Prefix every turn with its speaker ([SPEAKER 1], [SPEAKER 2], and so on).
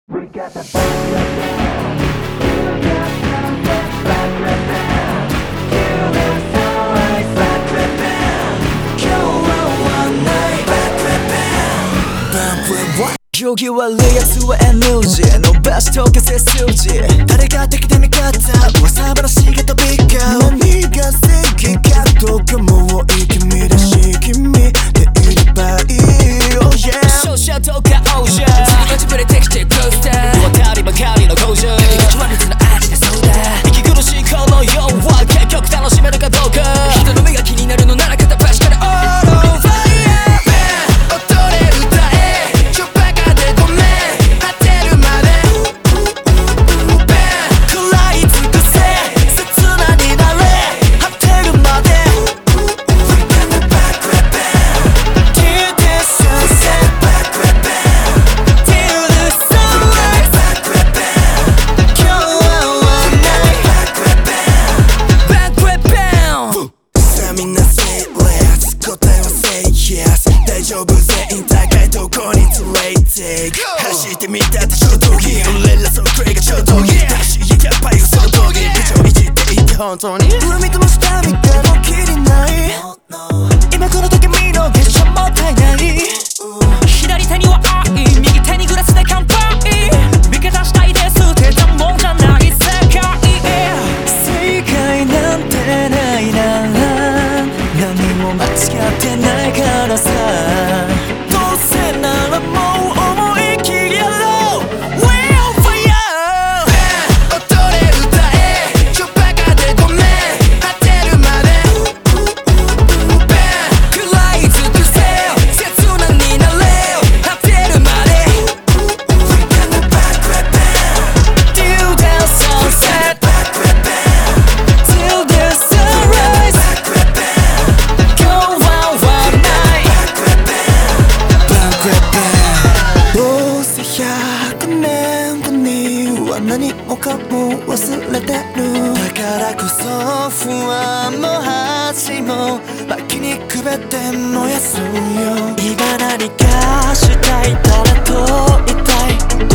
[SPEAKER 1] We got the back right now. You got something back right now. You got sunrise back right now. 今日は one night back right now. Back right now. 行儀悪い奴は NG 伸ばしとけ背筋誰が敵で味方噂話が飛び交う何が正義かどうかもう君らしい君でいればいい Oh yeah 勝者とか王者次が潰れてきてクロースター渡りばかりの工場駆け抜きは水の味でそうだ息苦しいこの世は結局楽しめるかどうか人の目が気になるのなら片っ端から All on fire走ってみたって衝動着俺らそのクレイが衝動着タクシーやばい嘘の道義口調いじっていて本当に海との下見てもきりない今この時見逃しちゃもったいない左手には愛右手にグラスで乾杯味方したいですってたもんじゃない世界正解なんてないな何も間違ってないからさどうせならもう何もかも忘れてるだからこそ不安も恥も薪にくべて燃やすよ今何かしたい誰と言いたい